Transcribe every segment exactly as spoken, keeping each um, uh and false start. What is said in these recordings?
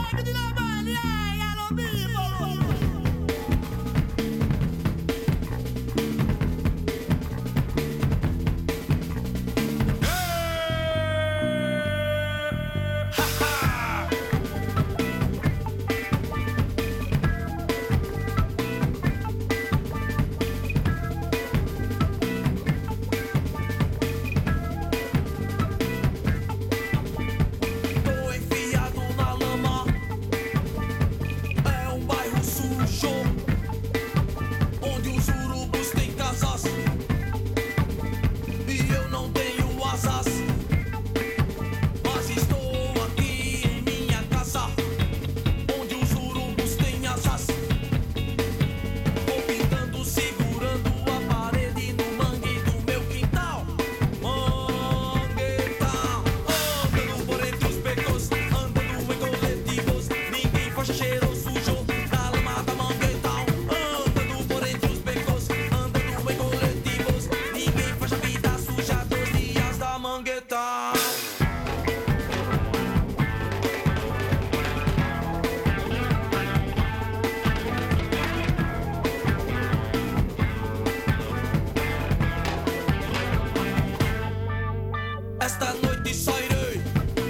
Esta noite sairei,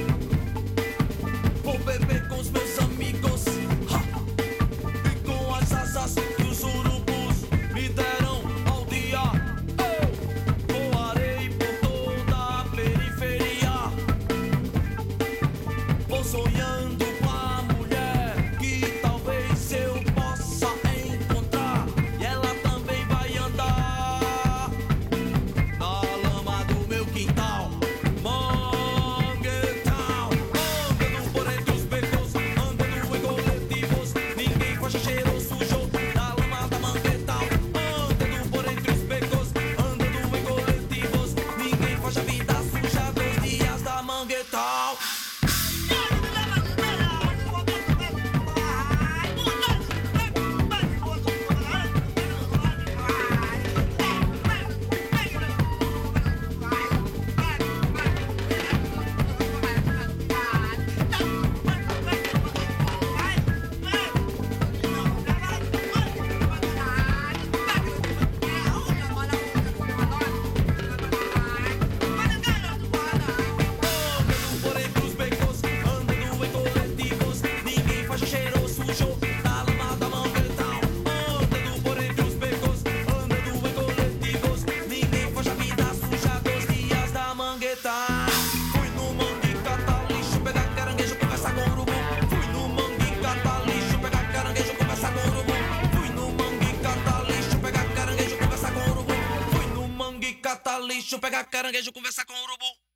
vou beber com os meus amigos, ha! E com as asas que os urubus me deram ao dia, eu voarei por toda a periferia. Vou sonhando com a mulher que talvez eu possa encontrar, e ela também vai andar na lama do meu quintal. Fui no mangue catar lixo, pegar caranguejo, conversar com urubu. Fui no mangue catar lixo, pegar caranguejo, conversar com urubu. Fui no mangue catar lixo, pegar caranguejo, conversar com urubu. Fui no mangue catar lixo, pegar caranguejo, conversar com urubu.